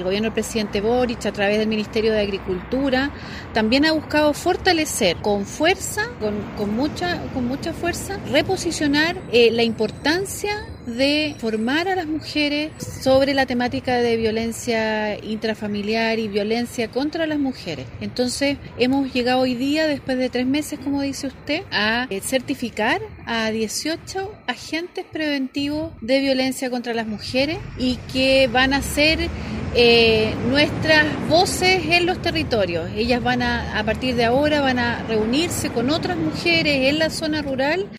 el gobierno del presidente Boric, a través del Ministerio de Agricultura, también ha buscado fortalecer con fuerza, con mucha fuerza, reposicionar la importancia de formar a las mujeres sobre la temática de violencia intrafamiliar y violencia contra las mujeres. Entonces, hemos llegado hoy día, después de 3 meses, como dice usted, a certificar a 18 agentes preventivos de violencia contra las mujeres y que van a ser nuestras voces en los territorios. Ellas a partir de ahora, van a reunirse con otras mujeres en la zona rural